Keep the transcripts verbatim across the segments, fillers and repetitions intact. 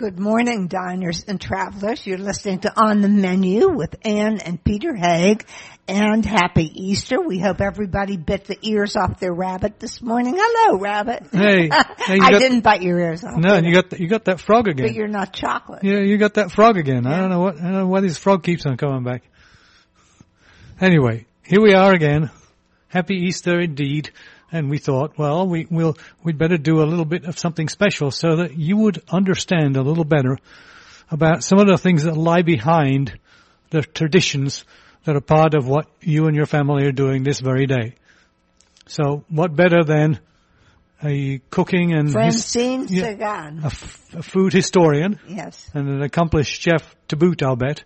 Good morning, diners and travelers. You're listening to On the Menu with Ann and Peter Haig. And happy Easter. We hope everybody bit the ears off their rabbit this morning. Hello, rabbit. Hey. hey I got, didn't bite your ears off. No, and you got the, you got that frog again. But you're not chocolate. Yeah, you got that frog again. Yeah. I don't know what I don't know why this frog keeps on coming back. Anyway, here we are again. Happy Easter indeed. And we thought, well, we, we'll, we'd better do a little bit of something special so that you would understand a little better about some of the things that lie behind the traditions that are part of what you and your family are doing this very day. So what better than a cooking and... Francine his, yeah, Sagan. A, f- a food historian. Yes. And an accomplished chef to boot, I'll bet.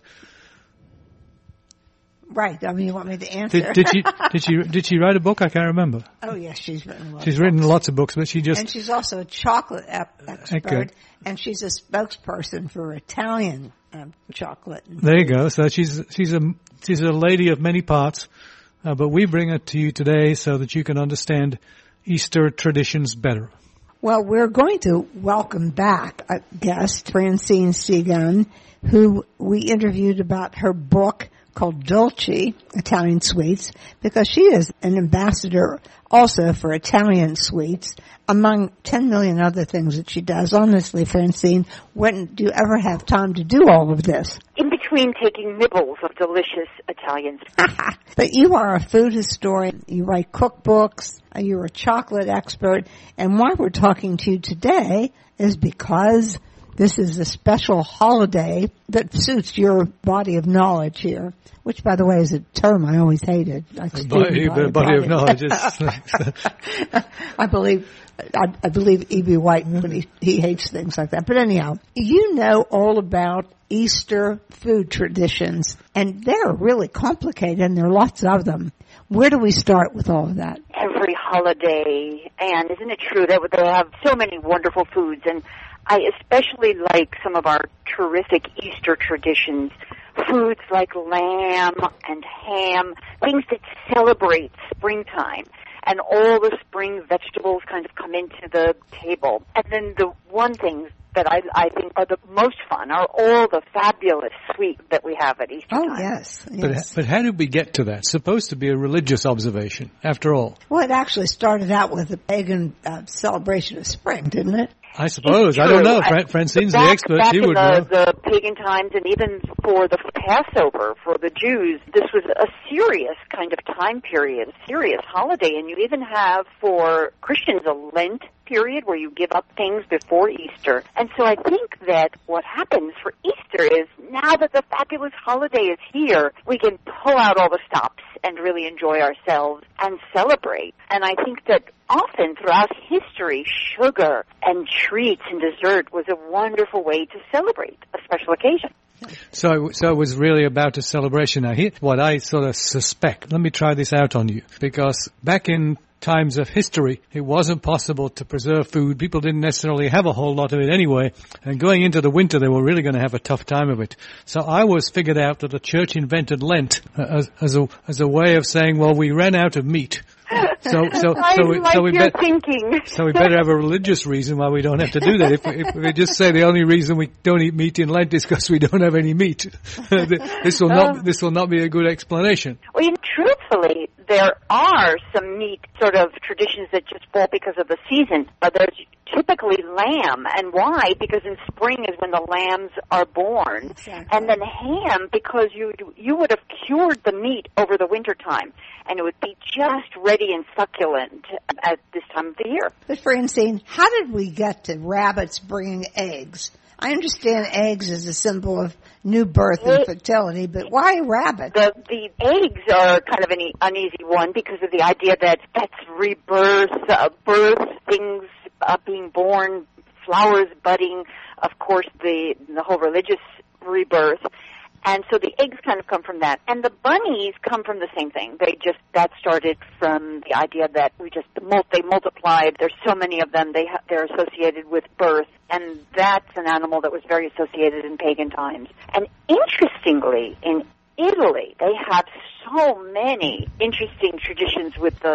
Right. I mean, you want me to answer? Did, did she did she did she write a book? I can't remember. Oh yes, she's written. Lots she's of written books. lots of books, but she just and she's also a chocolate ep- expert, okay. and she's a spokesperson for Italian um, chocolate. There you go. So she's she's a she's a lady of many parts, uh, but we bring it to you today so that you can understand Easter traditions better. Well, we're going to welcome back a guest, Francine Sagan, who we interviewed about her book called Dolce, Italian Sweets, because she is an ambassador also for Italian sweets, among ten million other things that she does. Honestly, Francine, when do you ever have time to do all of this? In between taking nibbles of delicious Italian sweets. But you are a food historian. You write cookbooks. You're a chocolate expert. And why we're talking to you today is because this is a special holiday that suits your body of knowledge here, which, by the way, is a term I always hated. Like body, body, body, body of knowledge. I believe, I, I believe E B. White, but he, he hates things like that. But anyhow, you know all about Easter food traditions, and they're really complicated, and there are lots of them. Where do we start with all of that? Every holiday, and isn't it true that they have so many wonderful foods, and I especially like some of our terrific Easter traditions, foods like lamb and ham, things that celebrate springtime. And all the spring vegetables kind of come into the table. And then the one thing that I, I think are the most fun are all the fabulous sweets that we have at Easter oh, time. Oh, yes. yes. But, but how did we get to that? It's supposed to be a religious observation, after all. Well, it actually started out with a pagan uh, celebration of spring, didn't it? I suppose. I don't know. Fra- Francine's back, the expert. Back she in would the, know. the pagan times, and even for the Passover, for the Jews, this was a serious kind of time period, a serious holiday. And you even have, for Christians, a Lent period where you give up things before Easter. And so I think that what happens for Easter is, now that the fabulous holiday is here, we can pull out all the stops and really enjoy ourselves and celebrate. And I think that often throughout history, sugar and treats and dessert was a wonderful way to celebrate a special occasion. So, so it was really about a celebration. Now, here's what I sort of suspect. Let me try this out on you. Because back in times of history, it wasn't possible to preserve food. People didn't necessarily have a whole lot of it anyway. And going into the winter, they were really going to have a tough time of it. So I always figured out that the church invented Lent as, as a, as a way of saying, well, we ran out of meat. So, so, I so we, like so we your bet, thinking. So we better have a religious reason why we don't have to do that. If, if we just say the only reason we don't eat meat in Lent is because we don't have any meat, this will not, this will not be a good explanation. Well, you know, truthfully, there are some meat sort of traditions that just fall because of the season. Uh, there's typically lamb, and why? Because in spring is when the lambs are born, exactly. And then ham because you you would have cured the meat over the winter time, and it would be just ready and succulent at this time of the year. But Francine, how did we get to rabbits bringing eggs? I understand eggs is a symbol of new birth and fertility, but why rabbit? The the eggs are kind of an e- uneasy one because of the idea that that's rebirth, uh, birth, things uh, being born, flowers budding, of course the the whole religious rebirth. And so the eggs kind of come from that. And the bunnies come from the same thing. They just, that started from the idea that we just, they multiplied. There's so many of them. They ha- they're associated with birth. And that's an animal that was very associated in pagan times. And interestingly, in Italy, they have so many interesting traditions with the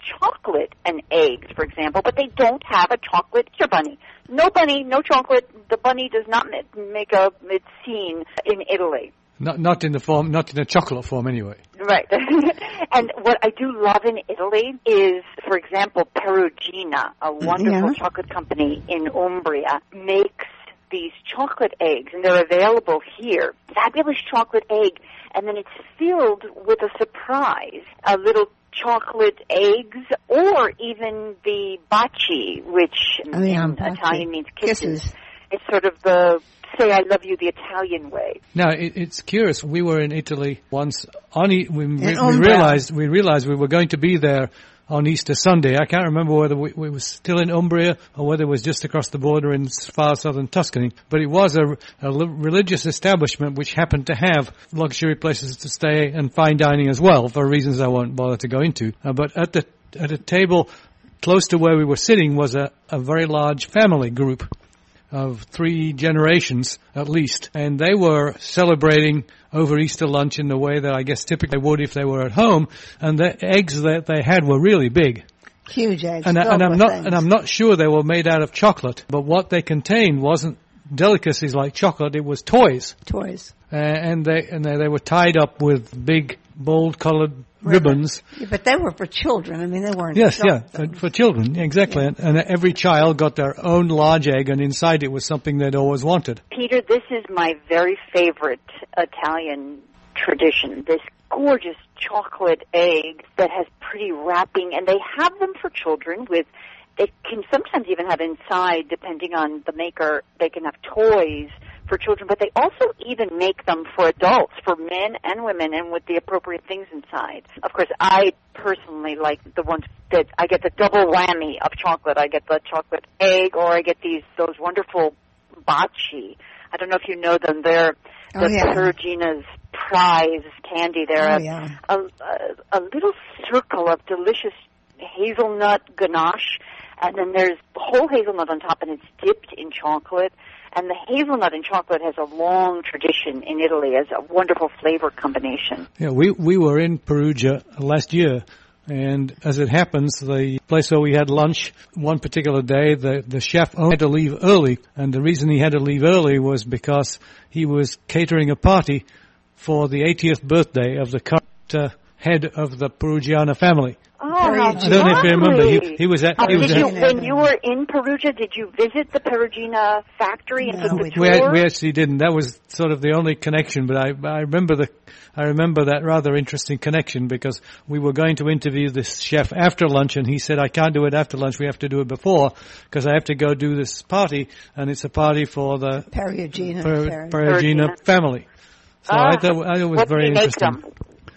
chocolate and eggs, for example, but they don't have a chocolate Easter bunny. No bunny, no chocolate. The bunny does not make a its scene in Italy. Not not in the form, not in a chocolate form, anyway. Right. And what I do love in Italy is, for example, Perugina, a wonderful yeah. chocolate company in Umbria, makes these chocolate eggs, and they're available here. Fabulous chocolate egg, and then it's filled with a surprise, a little chocolate eggs, or even the baci, which oh, yeah, in baci. Italian means kisses. kisses. It's sort of the say I love you the Italian way. Now, it, it's curious. We were in Italy once. On e- we, we, we realized we realized we were going to be there on Easter Sunday. I can't remember whether we, we were still in Umbria or whether it was just across the border in far southern Tuscany. But it was a, a religious establishment which happened to have luxury places to stay and fine dining as well, for reasons I won't bother to go into. Uh, but at the at a table close to where we were sitting was a, a very large family group of three generations at least, and they were celebrating over Easter lunch in the way that I guess typically they would if they were at home, and the eggs that they had were really big. Huge eggs. And, I, and I'm not things. and I'm not sure they were made out of chocolate, but what they contained wasn't delicacies like chocolate, it was toys. Toys. Uh, and they and they, they were tied up with big bold colored ribbons. Yeah, but they were for children. I mean, they weren't. Yes, yeah, for, for children, exactly. Yeah. And, and every child got their own large egg, and inside it was something they'd always wanted. Peter, this is my very favorite Italian tradition. This gorgeous chocolate egg that has pretty wrapping, and they have them for children with. They can sometimes even have inside, depending on the maker, they can have toys for children, but they also even make them for adults, for men and women, and with the appropriate things inside. Of course, I personally like the ones that I get the double whammy of chocolate. I get the chocolate egg, or I get these those wonderful baci. I don't know if you know them. They're oh, the yeah. Perugina's prize candy. They're oh, a, yeah. a, a, a little circle of delicious hazelnut ganache. And then there's whole hazelnut on top, and it's dipped in chocolate. And the hazelnut and chocolate has a long tradition in Italy as a wonderful flavor combination. Yeah, we we were in Perugia last year, and as it happens, the place where we had lunch one particular day, the, the chef had to leave early. And the reason he had to leave early was because he was catering a party for the eightieth birthday of the current uh, head of the Perugiana family. Oh, how I don't know if you remember. He, he was at. Uh, he was did at you, when you were in Perugia, did you visit the Perugina factory and no, took the we, tour? we, we actually didn't. That was sort of the only connection. But I, I remember the, I remember that rather interesting connection because we were going to interview this chef after lunch, and he said, "I can't do it after lunch. We have to do it before because I have to go do this party, and it's a party for the Perugina, per, Perugina family." So ah, I thought, I thought it was what very did he interesting. Make them?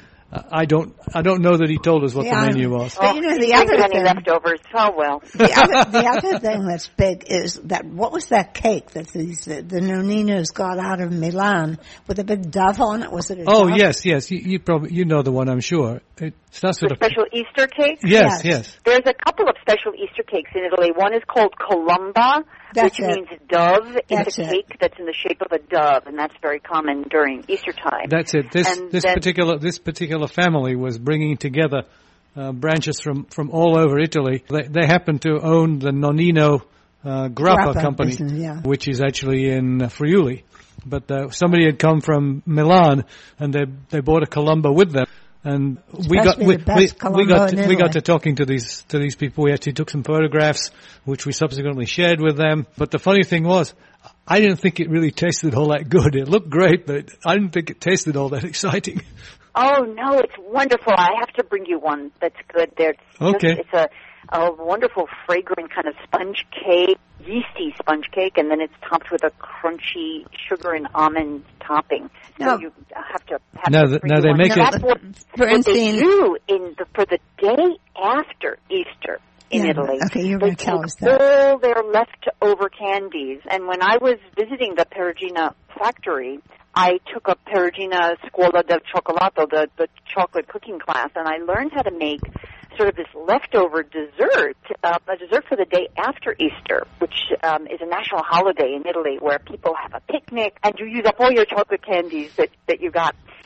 I don't. I don't know that he told us what yeah, the menu was. But you know, the he other any thing, leftovers. Oh well. the other, the other thing that's big is that what was that cake that these the, the Nonninos got out of Milan with a big dove on it? Was it? A oh dove? yes, yes. You, you probably you know the one. I'm sure. It starts with the a special Easter cake. Yes, yes, yes. There's a couple of special Easter cakes in Italy. One is called colomba, that's which it. means dove. That's it's a it. cake that's in the shape of a dove, and that's very common during Easter time. That's it. This and this then, particular this particular family was bringing together uh, branches from, from all over Italy. They they happen to own the Nonnino uh, Grappa, Grappa company, business, yeah. which is actually in uh, Friuli. But uh, somebody had come from Milan, and they they bought a Colombo with them. And we got we, we, we got to, we got to talking to these to these people. We actually took some photographs, which we subsequently shared with them. But the funny thing was, I didn't think it really tasted all that good. It looked great, but I didn't think it tasted all that exciting. Oh no, it's wonderful! I have to bring you one that's good. There, okay. It's a a wonderful, fragrant kind of sponge cake, yeasty sponge cake, and then it's topped with a crunchy sugar and almond topping. So no. you have to have no, to the, bring no, you they one. make no, it. That's what, what they do in the, for the day after Easter in yeah, Italy. Okay, you're they going to tell take us that. all their leftover candies, and when I was visiting the Perugina factory, I took a Perugina Scuola del Cioccolato, the, the chocolate cooking class, and I learned how to make sort of this leftover dessert, uh, a dessert for the day after Easter, which um, is a national holiday in Italy where people have a picnic and you use up all your chocolate candies that, that you got.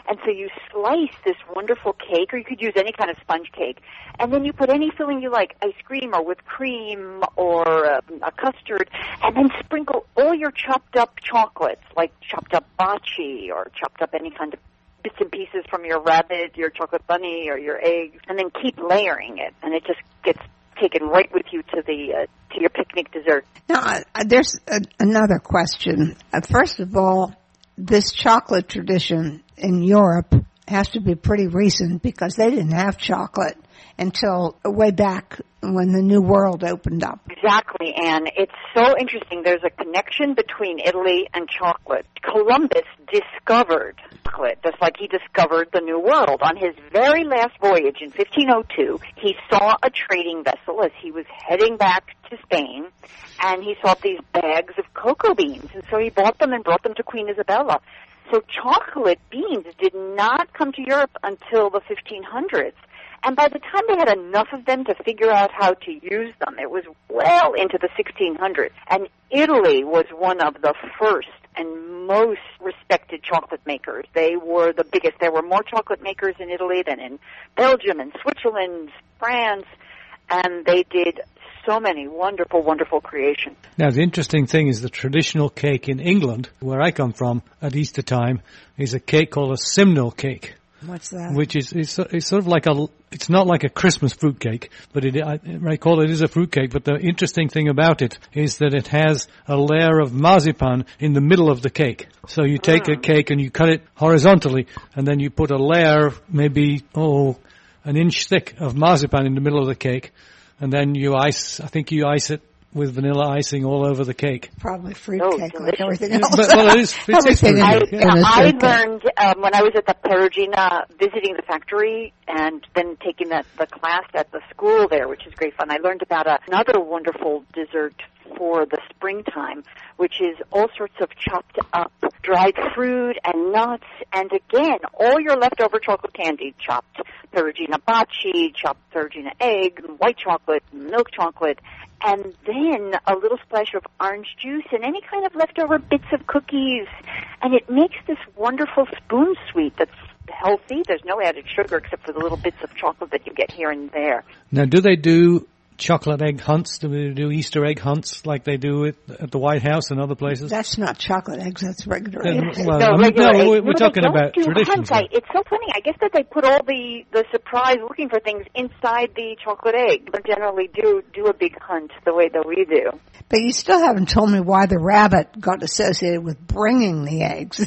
And so you slice this wonderful cake, or you could use any kind of sponge cake, and then you put any filling you like, ice cream or whipped cream or uh, a custard, and then sprinkle all your chopped up chocolates, like chopped up bachi or chopped up any kind of bits and pieces from your rabbit, your chocolate bunny, or your eggs, and then keep layering it, and it just gets taken right with you to the uh, to your picnic dessert. Now, uh, there's a, another question. Uh, first of all, this chocolate tradition in Europe has to be pretty recent because they didn't have chocolate until way back when the New World opened up. Exactly, and it's so interesting. There's a connection between Italy and chocolate. Columbus discovered chocolate, just like he discovered the New World. On his very last voyage in fifteen oh two, he saw a trading vessel as he was heading back to Spain, and he saw these bags of cocoa beans, and so he bought them and brought them to Queen Isabella. So chocolate beans did not come to Europe until the fifteen hundreds. And by the time they had enough of them to figure out how to use them, it was well into the sixteen hundreds. And Italy was one of the first and most respected chocolate makers. They were the biggest. There were more chocolate makers in Italy than in Belgium and Switzerland, France, and they did so many wonderful, wonderful creations. Now, the interesting thing is the traditional cake in England, where I come from at Easter time, is a cake called a Simnel cake. What's that? Which is, is it's sort of like a, it's not like a Christmas fruit cake, but it, I recall it is a fruit cake, but the interesting thing about it is that it has a layer of marzipan in the middle of the cake. So you take mm. a cake and you cut it horizontally, and then you put a layer, maybe, oh, an inch thick of marzipan in the middle of the cake, and then you ice, I think you ice it with vanilla icing all over the cake. Probably fruit oh, cake delicious. like everything else. But, well, it is, it is fruit I, cake. yeah, I learned um, when I was at the Perugina visiting the factory and then taking the, the class at the school there, which is great fun. I learned about a, another wonderful dessert for the springtime, which is all sorts of chopped up dried fruit and nuts, and again, all your leftover chocolate candy, chopped Perugina bachi, chopped Perugina egg, white chocolate, milk chocolate, and then a little splash of orange juice and any kind of leftover bits of cookies. And it makes this wonderful spoon sweet that's healthy. There's no added sugar except for the little bits of chocolate that you get here and there. Now, do they do chocolate egg hunts? Do they do Easter egg hunts like they do it at the White House and other places? That's not chocolate eggs. That's regular Yeah, eggs. well, no, I mean, regular no, eggs. we're, we're no, talking they about don't do traditions. hunts. I, it's so funny. I guess that they put all the, the surprise looking for things inside the chocolate egg. They generally do do a big hunt the way that we do. But you still haven't told me why the rabbit got associated with bringing the eggs.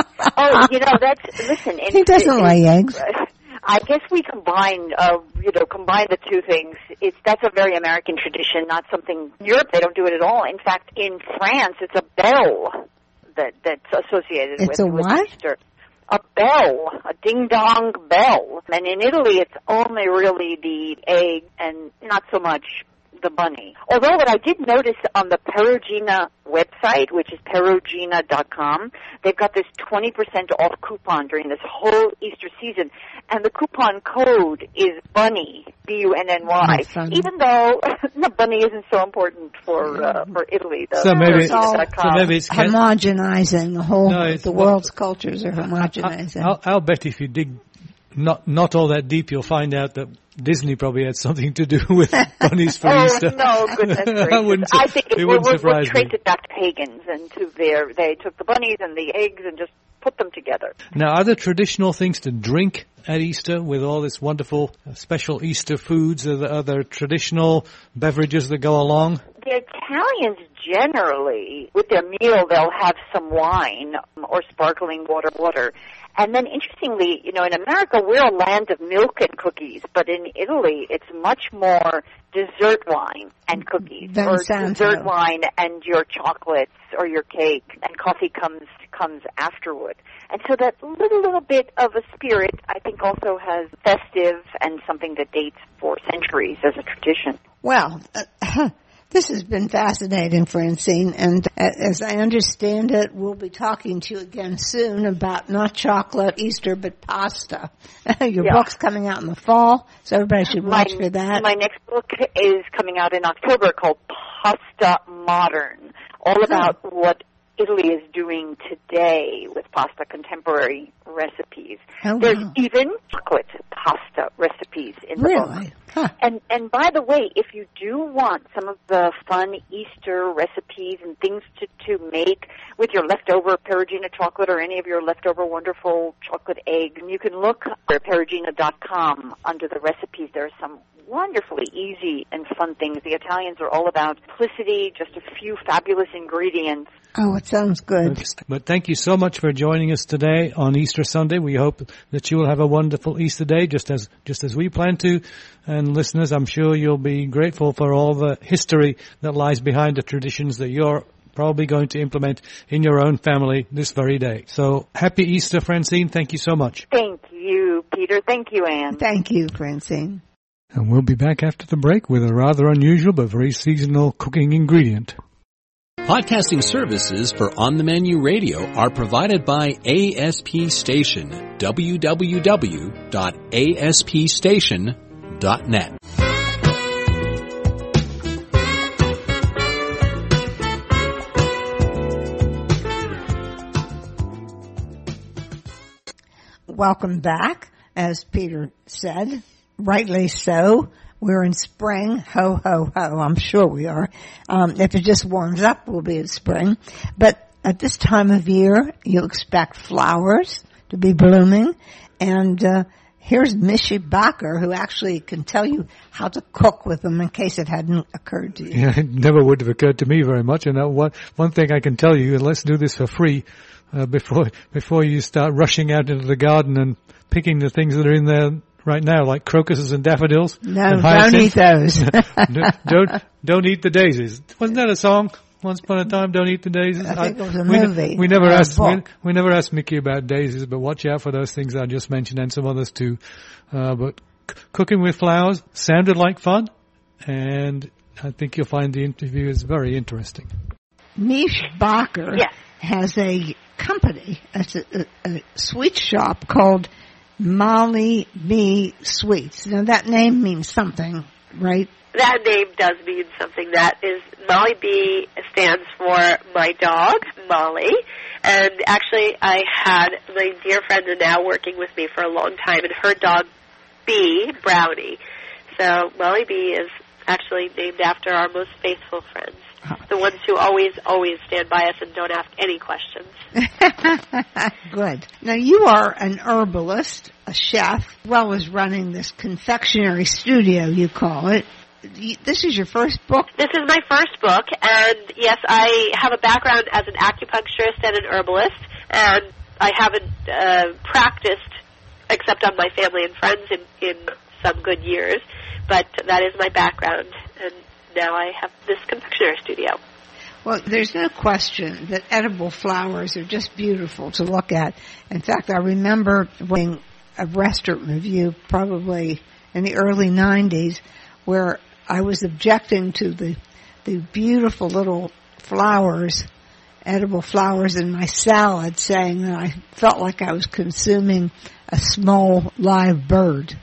Oh, you know, that's, listen. He in, doesn't in, lay eggs. I guess we combine, uh, you know, combine the two things. It's that's a very American tradition, not something Europe. They don't do it at all. In fact, in France, it's a bell that that's associated It's with, a with what? Easter. A bell, a ding dong bell. And in Italy, it's only really the egg and not so much the bunny. Although what I did notice on the Perugina website, which is perugina dot com, they've got this twenty percent off coupon during this whole Easter season, and the coupon code is bunny, B U N N Y, even though the bunny isn't so important for uh, for Italy. The So maybe, perugina dot com. so maybe it's homogenizing the whole, No, it's- the world's cultures are homogenizing. I'll, I'll bet if you dig not not all that deep, you'll find out that Disney probably had something to do with bunnies for oh, Easter. no, goodness gracious. I, wouldn't, I think it it, wouldn't we're, we're surprise me. traced it back to pagans and to their, they took the bunnies and the eggs and just put them together. Now, are there traditional things to drink at Easter with all this wonderful uh, special Easter foods? Are there, are there traditional beverages that go along? The Italians generally, with their meal, they'll have some wine or sparkling water, water. And then, interestingly, you know, in America, we're a land of milk and cookies, but in Italy, it's much more dessert wine and cookies, Then or Santo. dessert wine and your chocolates or your cake, and coffee comes comes afterward. And so that little, little bit of a spirit, I think, also has festive and something that dates for centuries as a tradition. Well, uh, this has been fascinating, Francine, and as I understand it, we'll be talking to you again soon about not chocolate Easter, but pasta. Your Yeah. book's coming out in the fall, so everybody should watch my, for that. My next book is coming out in October called Pasta Modern, all about what Italy is doing today with pasta contemporary recipes. Oh, There's wow. even chocolate pasta recipes in the Really? book. Huh. And and by the way, if you do want some of the fun Easter recipes and things to, to make with your leftover Perugina chocolate or any of your leftover wonderful chocolate eggs, you can look at perugina dot com under the recipes. There are some wonderfully easy and fun things. The Italians are all about simplicity, just a few fabulous ingredients. Oh, it sounds good. But, but thank you so much for joining us today on Easter Sunday. We hope that you will have a wonderful Easter day, just as just as we plan to. And listeners, I'm sure you'll be grateful for all the history that lies behind the traditions that you're probably going to implement in your own family this very day. So happy Easter, Francine. Thank you so much. Thank you, Peter. Thank you, Anne. Thank you, Francine. And we'll be back after the break with a rather unusual but very seasonal cooking ingredient. Podcasting services for On the Menu Radio are provided by A S P Station, w w w dot a s p station dot net. Welcome back, as Peter said, rightly so. We're in spring. Ho, ho, ho. I'm sure we are. Um, if it just warms up, we'll be in spring. But at this time of year, you expect flowers to be blooming. And uh, here's Mishy Bacher, who actually can tell you how to cook with them in case it hadn't occurred to you. Yeah, it never would have occurred to me very much. And uh, one, one thing I can tell you, and let's do this for free, uh, before before you start rushing out into the garden and picking the things that are in there right now, like crocuses and daffodils. No, and don't eat those. don't don't eat the daisies. Wasn't that a song? Once upon a time, don't eat the daisies. I think it was a we, movie. We never or a asked we, book. we never asked Mickey about daisies, but watch out for those things I just mentioned and some others too. Uh, but c- cooking with flowers sounded like fun, and I think you'll find the interview is very interesting. Mish Bacher Yes. has a company, it's a, a, a sweet shop called Molly B Sweets. Now that name means something, right? That name does mean something. That is, Molly B stands for my dog, Molly. And actually, I had my dear friend and now working with me for a long time, and her dog, B, Brownie. So Molly B is actually named after our most faithful friends, the ones who always, always stand by us and don't ask any questions. Good. Now you are an herbalist, a chef, as well as running this confectionery studio, you call it. This is your first book? This is my first book, and yes, I have a background as an acupuncturist and an herbalist, and I haven't uh, practiced except on my family and friends in, in some good years, but that is my background, and now I have this confectionery studio. Well, there's no question that edible flowers are just beautiful to look at. In fact, I remember reading a restaurant review probably in the early nineties where I was objecting to the the beautiful little flowers, edible flowers in my salad, saying that I felt like I was consuming a small live bird.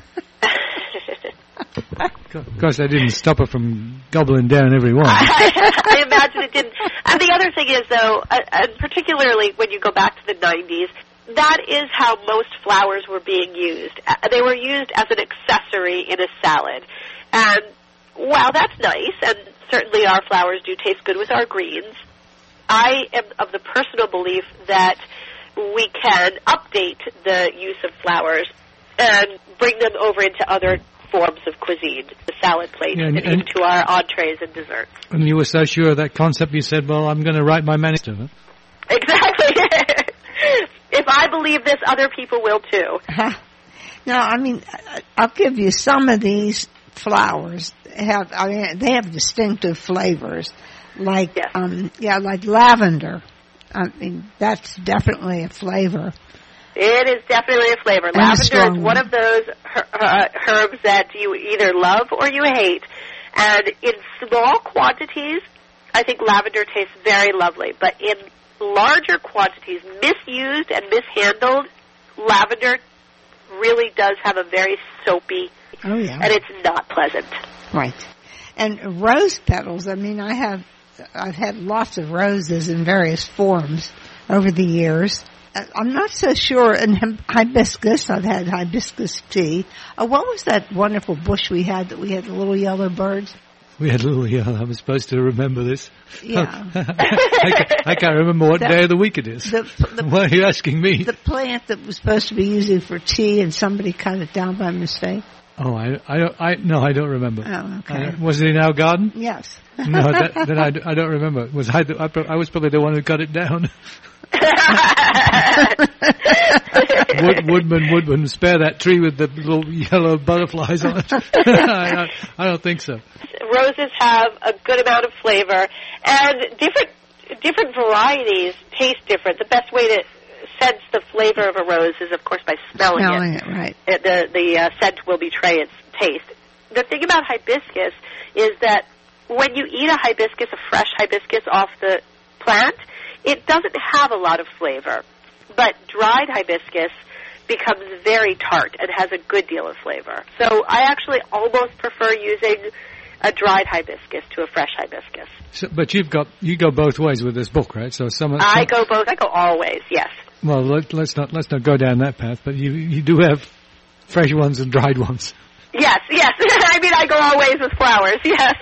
Of course, I didn't stop her from gobbling down every one. I, I imagine it didn't. And the other thing is, though, uh, and particularly when you go back to the nineties, that is how most flowers were being used. Uh, they were used as an accessory in a salad. And while that's nice, and certainly our flowers do taste good with our greens, I am of the personal belief that we can update the use of flowers and bring them over into other forms of cuisine, the salad plate, Yeah, and, and, even and to our entrees and desserts. And you were so sure of that concept, you said, well, I'm going to write my manuscript. Huh? Exactly. If I believe this, other people will too. No, I mean, I'll give you some of these flowers have, I mean, they have distinctive flavors, like, Yes. um, yeah, like lavender. I mean, that's definitely a flavor. It is definitely a flavor. And a Lavender strong is one one. of those her- uh, herbs that you either love or you hate. And in small quantities, I think lavender tastes very lovely. But in larger quantities, misused and mishandled, lavender really does have a very soapy, Oh, yeah. and it's not pleasant. Right. And rose petals, I mean, I have I've had lots of roses in various forms over the years. I'm not so sure in hibiscus. I've had hibiscus tea. Uh, what was that wonderful bush we had that we had the little yellow birds? We had a little yellow. I was supposed to remember this. Yeah. I, can't, I can't remember what that, day of the week it is. The, the, Why are you asking me? The plant that was supposed to be using for tea and somebody cut it down by mistake. Oh, I, I, don't, I, no, I don't remember. Oh, okay. I, was it in our garden? Yes. No, that, then I, I don't remember. Was I, the, I, I was probably the one who cut it down. Wood, woodman, woodman, spare that tree with the little yellow butterflies on it. I, I don't think so. Roses have a good amount of flavor, and different different varieties taste different. The best way to sense the flavor of a rose is, of course, by smelling, smelling it. it. Right. It, the the uh, scent will betray its taste. The thing about hibiscus is that when you eat a hibiscus, a fresh hibiscus off the plant, it doesn't have a lot of flavor. But dried hibiscus becomes very tart and has a good deal of flavor. So I actually almost prefer using a dried hibiscus to a fresh hibiscus. So, but you've got you go both ways with this book, right? So some. I some, go both. I go all ways. Yes. Well, let, let's not let's not go down that path. But you you do have fresh ones and dried ones. Yes. Yes. I mean, I go all ways with flowers. Yes.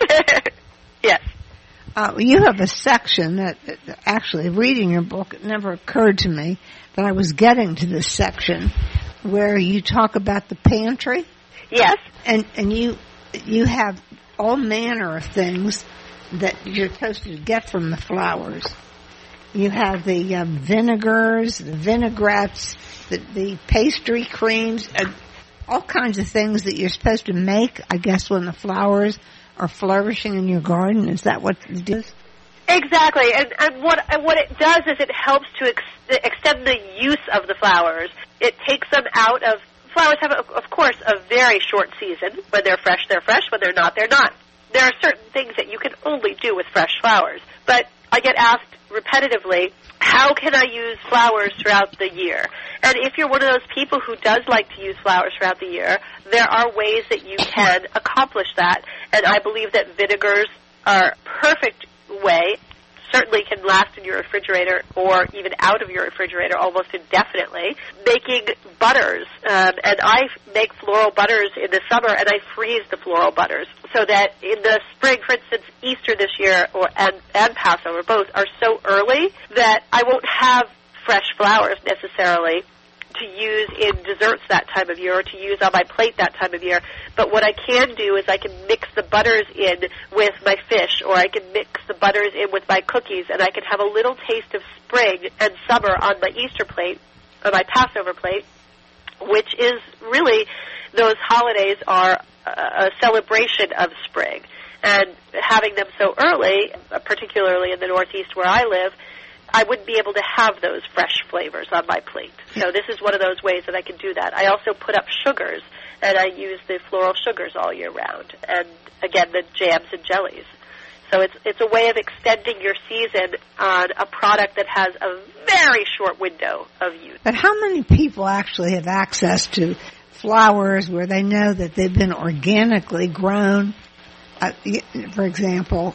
Yes. Uh, you have a section that, that actually, reading your book, it never occurred to me that I was getting to this section where you talk about the pantry. Yes. And and you you have all manner of things that you're supposed to get from the flowers. You have the um, vinegars, the vinaigrettes, the, the pastry creams, and all kinds of things that you're supposed to make, I guess, when the flowers are flourishing in your garden. Is that what it is? Exactly, and, and what and what it does is it helps to ex- extend the use of the flowers. It takes them out of, flowers have, of course, a very short season. When they're fresh, they're fresh. When they're not, they're not. There are certain things that you can only do with fresh flowers. But I get asked repetitively, how can I use flowers throughout the year? And if you're one of those people who does like to use flowers throughout the year, there are ways that you can accomplish that. And I believe that vinegars are a perfect way, certainly can last in your refrigerator or even out of your refrigerator almost indefinitely. Making butters, um, and I make floral butters in the summer, and I freeze the floral butters so that in the spring, for instance, Easter this year or and, and Passover, both are so early that I won't have fresh flowers necessarily to use in desserts that time of year or to use on my plate that time of year. But what I can do is I can mix the butters in with my fish, or I can mix the butters in with my cookies, and I can have a little taste of spring and summer on my Easter plate, or my Passover plate, which is really, those holidays are a celebration of spring. And having them so early, particularly in the Northeast where I live, I wouldn't be able to have those fresh flavors on my plate. So this is one of those ways that I can do that. I also put up sugars, and I use the floral sugars all year round. And, again, the jams and jellies. So it's it's a way of extending your season on a product that has a very short window of use. But how many people actually have access to flowers where they know that they've been organically grown? Uh, for example...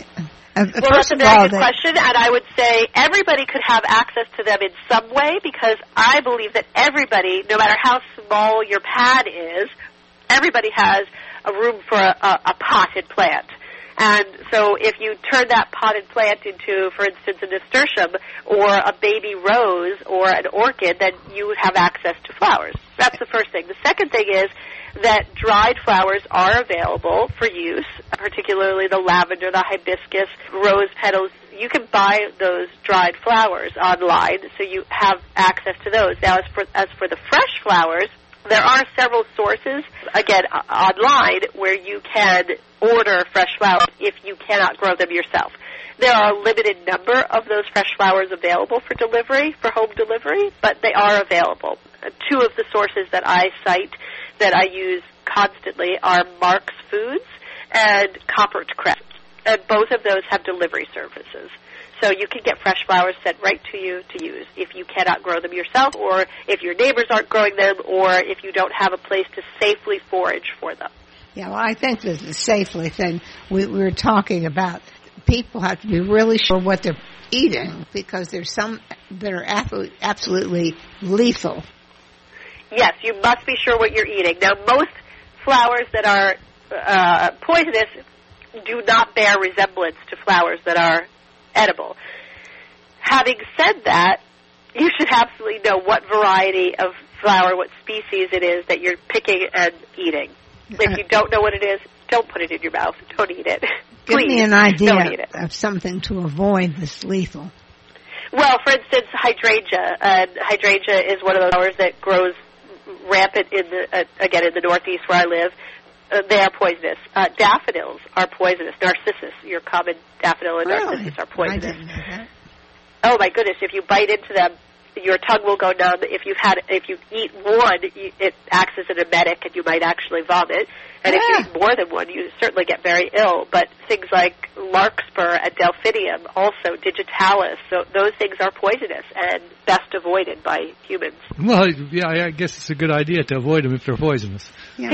Uh, well, that's a very good question, and I would say everybody could have access to them in some way, because I believe that everybody, no matter how small your pad is, everybody has a room for a, a, a potted plant. And so if you turn that potted plant into, for instance, a nasturtium or a baby rose or an orchid, then you would have access to flowers. That's the first thing. The second thing is that dried flowers are available for use, particularly the lavender, the hibiscus, rose petals. You can buy those dried flowers online, so you have access to those. Now, as for, as for the fresh flowers, there are several sources, again, online, where you can order fresh flowers if you cannot grow them yourself. There are a limited number of those fresh flowers available for delivery, for home delivery, but they are available. Two of the sources that I cite that I use constantly are Mark's Foods and Coppert Crest, and both of those have delivery services. So you can get fresh flowers sent right to you to use if you cannot grow them yourself, or if your neighbors aren't growing them, or if you don't have a place to safely forage for them. Yeah, well, I think that the safely thing, we, we were talking about people have to be really sure what they're eating because there's some that are absolutely, absolutely lethal. Yes, you must be sure what you're eating. Now, most flowers that are uh, poisonous do not bear resemblance to flowers that are edible. Having said that, you should absolutely know what variety of flower, what species it is that you're picking and eating. If you don't know what it is, don't put it in your mouth. Don't eat it. Give Please, me an idea don't eat it. of something to avoid this lethal. Well, for instance, hydrangea. And hydrangea is one of those flowers that grows rampant in the uh, again in the Northeast where I live. Uh, they are poisonous. Uh, daffodils are poisonous. Narcissus, your common daffodil and Really? narcissus are poisonous. I didn't know that. Oh my goodness! If you bite into them, your tongue will go numb. If you've had, if you eat one, you, it acts as an emetic, and you might actually vomit. And Yeah. if you eat more than one, you certainly get very ill. But things like larkspur and delphinium, also digitalis, so those things are poisonous and best avoided by humans. Well, yeah, I guess it's a good idea to avoid them if they're poisonous. Yeah.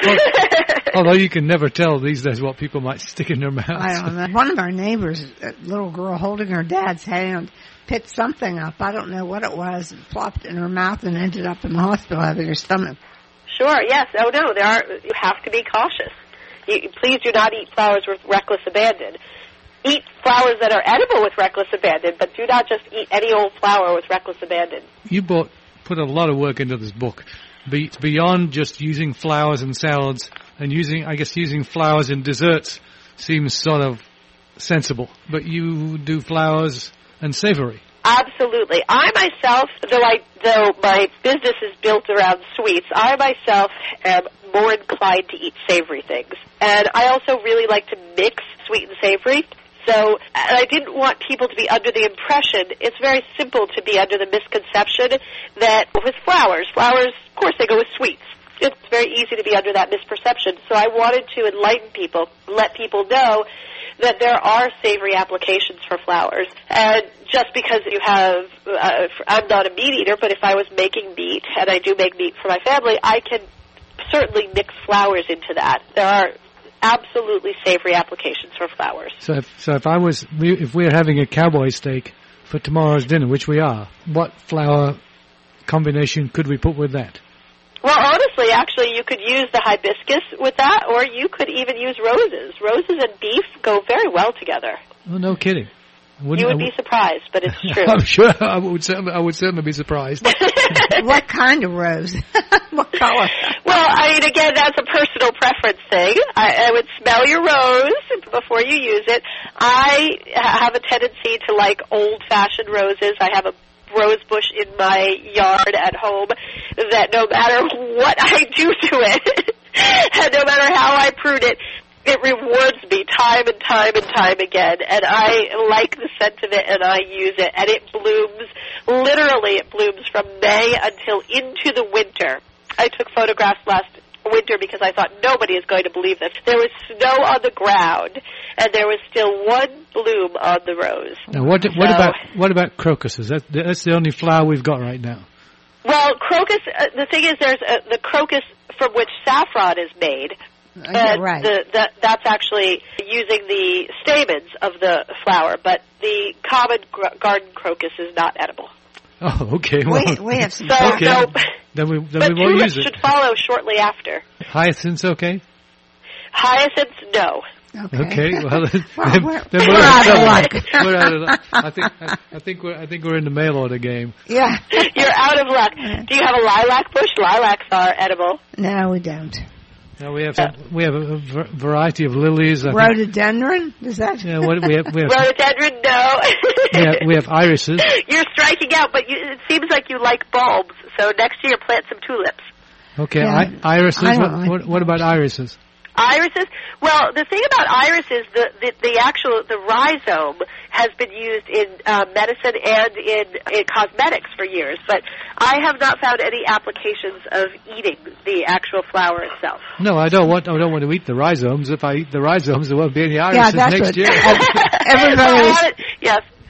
Yes. Although you can never tell these days what people might stick in their mouths. I don't know. One of our neighbors, a little girl holding her dad's hand, picked something up. I don't know what it was. And plopped it in her mouth and ended up in the hospital having her stomach. Sure. Yes. Oh no. There are. You have to be cautious. You, please do not eat flowers with reckless abandon. Eat flowers that are edible with reckless abandon, but do not just eat any old flower with reckless abandon. You bought, put a lot of work into this book. Be, beyond just using flowers in salads and using, I guess, using flowers in desserts seems sort of sensible. But you do flowers and savory. Absolutely. I myself, though I though my business is built around sweets, I myself am more inclined to eat savory things. And I also really like to mix sweet and savory. So and I didn't want people to be under the impression, it's very simple to be under the misconception that with flowers, flowers, of course, they go with sweets. It's very easy to be under that misperception. So I wanted to enlighten people, let people know that there are savory applications for flowers. And just because you have, uh, I'm not a meat eater, but if I was making meat, and I do make meat for my family, I can certainly mix flowers into that. There are absolutely savory applications for flowers. So if, so if I was, if we were having a cowboy steak for tomorrow's dinner, which we are, what flower combination could we put with that? Well, honestly, actually, you could use the hibiscus with that, or you could even use roses. Roses and beef go very well together. Oh, no kidding. Wouldn't, You would I be surprised, but it's true. I'm sure I would certainly, I would certainly be surprised. What kind of rose? What color? Well, I mean, again, that's a personal preference thing. I, I would smell your rose before you use it. I have a tendency to like old-fashioned roses. I have a rose bush in my yard at home that no matter what I do to it, and no matter how I prune it, it rewards me time and time and time again. And I like the scent of it, and I use it. And it blooms, literally it blooms from May until into the winter. I took photographs last winter because I thought nobody is going to believe this. There was snow on the ground, and there was still one bloom on the rose. Now, what, what So- about what about crocuses? That, that's the only flower we've got right now. Well, crocus, uh, the thing is there's uh, the crocus from which saffron is made. Yeah, And right. the, the, that's actually using the stamens of the flower, but the common gr- garden crocus is not edible. Oh, okay. Well, we, we have some. So, Okay. so then we then but we won't tulips use it. should follow shortly after. Hyacinths, okay? Hyacinths, no. Okay. Okay. Well, then, Well, then, we're- then we're we're, out of in luck. trouble. We're out of luck. I think I, I think we're I think we're in the mail order game. Yeah. You're out of luck. Do you have a lilac bush? Lilacs are edible. No, we don't. Now we have some, we have a v- variety of lilies. I think. Rhododendron? Is that? Yeah, what we have we have Rhododendron, no. we have, we have irises. You're striking out, but you, it seems like you like bulbs. So next year, plant some tulips. Okay, Yeah, I, irises. I don't What, like what, what about irises? Irises? Well, the thing about irises, the, the, the actual, the rhizome has been used in uh, medicine and in, in cosmetics for years, but I have not found any applications of eating the actual flower itself. No, I don't want I don't want to eat the rhizomes. If I eat the rhizomes, there won't be any irises Yeah, that's next what year. everybody So I was, haven't- yes.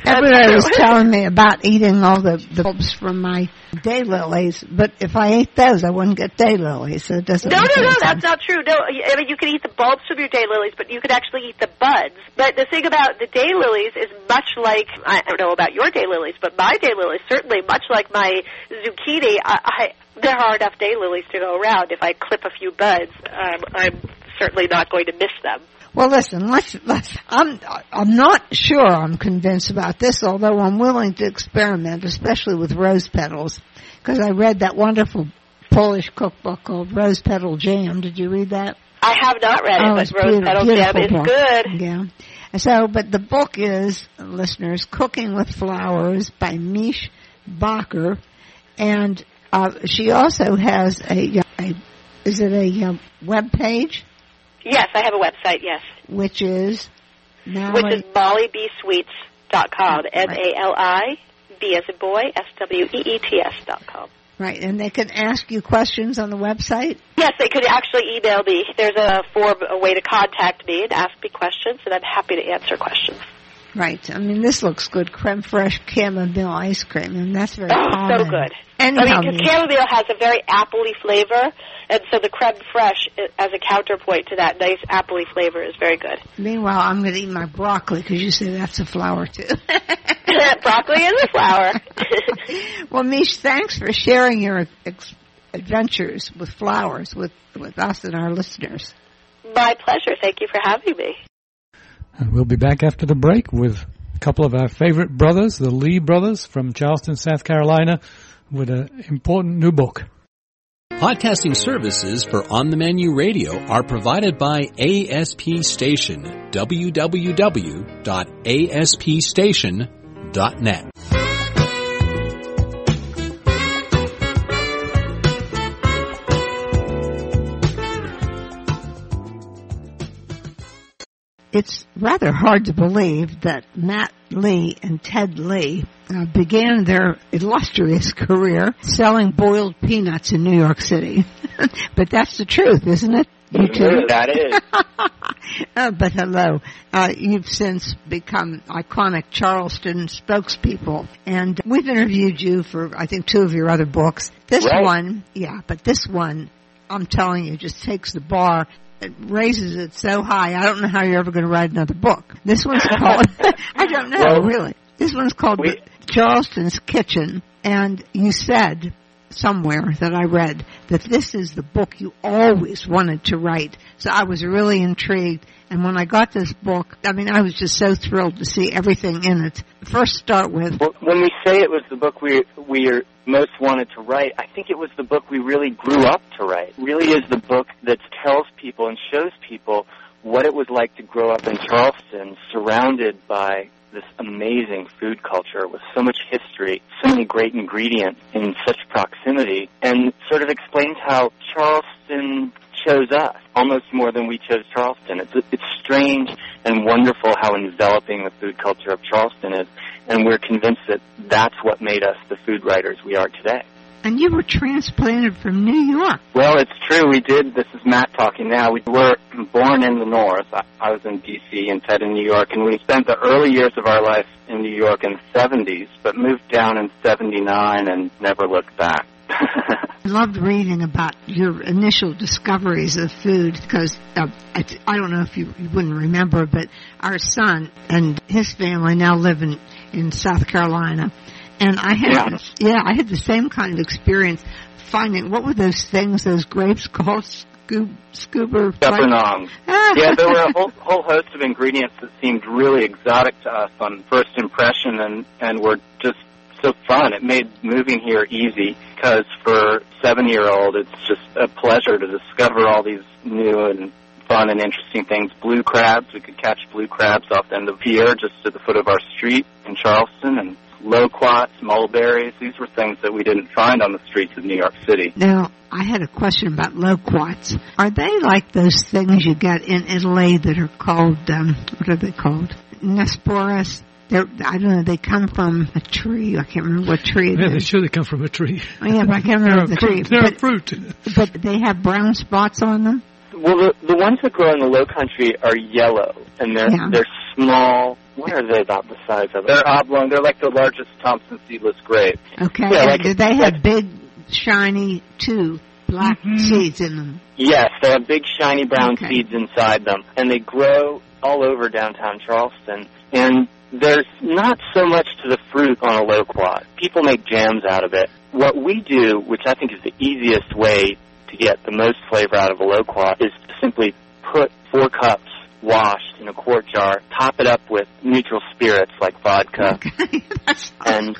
Everybody was telling me about eating all the, the bulbs from my daylilies, but if I ate those, I wouldn't get daylilies, so it doesn't No, make no, no, sense. that's not true. No, I mean, you can eat the bulbs from your daylilies, but you could actually eat the buds. But the thing about the daylilies is much like, I don't know about your daylilies, but my daylilies, certainly much like my zucchini, I, I there are enough daylilies to go around. If I clip a few buds, um, I'm certainly not going to miss them. Well, listen, let's, let's, I'm, I'm not sure I'm convinced about this, although I'm willing to experiment, especially with rose petals, because I read that wonderful Polish cookbook called Rose Petal Jam. Did you read that? I have not read oh, it, but Rose Petal Jam is book. good. Yeah. So, but the book is, listeners, Cooking with Flowers by Mish Bacher, and uh, she also has a, a is it a um, web page? Yes, I have a website, yes. Which is? Now Which is molly b sweets dot com, M A L I, B as in boy, S W E E T S dot com. Right, and they can ask you questions on the website? Yes, they could actually email me. There's a form, a way to contact me and ask me questions, and I'm happy to answer questions. Right. I mean, this looks good. Creme fraiche chamomile ice cream, and that's very oh, common. so good. Anyhow, I mean, because chamomile has a very appley flavor, and so the creme fraiche, as a counterpoint to that nice appley flavor, is very good. Meanwhile, I'm going to eat my broccoli, because you say that's a flower, too. Broccoli is a flower. Well, Mish, thanks for sharing your ex- adventures with flowers with, with us and our listeners. My pleasure. Thank you for having me. And we'll be back after the break with a couple of our favorite brothers, the Lee brothers from Charleston, South Carolina, with an important new book. Podcasting services for On the Menu Radio are provided by A S P Station, w w w dot a s p station dot net. It's rather hard to believe that Matt Lee and Ted Lee uh, began their illustrious career selling boiled peanuts in New York City. But that's the truth, isn't it? You too? That is. uh, but hello. Uh, you've since become iconic Charleston spokespeople. And we've interviewed you for, I think, two of your other books. This right. one, yeah, but this one, I'm telling you, just takes the bar. It raises it so high, I don't know how you're ever going to write another book. This one's called, I don't know, well, really. This one's called we, Charleston's Kitchen, and you said somewhere that I read that this is the book you always wanted to write. So I was really intrigued, and when I got this book, I mean, I was just so thrilled to see everything in it. First start with... Well, when we say it was the book we we are most wanted to write, I think it was the book we really grew up to write. It really is the book that tells people and shows people what it was like to grow up in Charleston, surrounded by this amazing food culture with so much history, so many great ingredients in such proximity, and sort of explains how Charleston chose us, almost more than we chose Charleston. It's, it's strange and wonderful how enveloping the food culture of Charleston is, and we're convinced that that's what made us the food writers we are today. And you were transplanted from New York. Well, it's true. We did. This is Matt talking now. We were born in the North. I, I was in D C and fed in New York, and we spent the early years of our life in New York in the seventies, but moved down in seventy-nine and never looked back. I loved reading about your initial discoveries of food because uh, I, I don't know if you, you wouldn't remember, but our son and his family now live in, in South Carolina. And I had, yeah. yeah, I had the same kind of experience finding, what were those things, those grapes called? Scoob, scuba? Scuppernong. Yeah, there were a whole, whole host of ingredients that seemed really exotic to us on first impression and, and were just so fun. It made moving here easy because for a seven-year-old, it's just a pleasure to discover all these new and fun and interesting things. Blue crabs, we could catch blue crabs off the end of the pier just at the foot of our street in Charleston, and loquats, mulberries. These were things that we didn't find on the streets of New York City. Now, I had a question about loquats. Are they like those things you get in Italy that are called, um, what are they called? Nesporus? They're, I don't know, they come from a tree. I can't remember what tree it yeah, is. they should have come from a tree. Oh, yeah, but I can't remember the tree. They're but, a fruit. But they have brown spots on them? Well, the, the ones that grow in the Low Country are yellow, and they're, yeah. they're small, what are they about the size of? They're oblong. They're like the largest Thompson seedless grapes. Okay. Yeah, and like do a- they have like- big, shiny, too, black Mhm. seeds in them? Yes, they have big shiny brown Okay. seeds inside them, and they grow all over downtown Charleston. And there's not so much to the fruit on a loquat. People make jams out of it. What we do, which I think is the easiest way to get the most flavor out of a loquat, is to simply put four cups washed in a quart jar, top it up with neutral spirits like vodka, Okay. That's and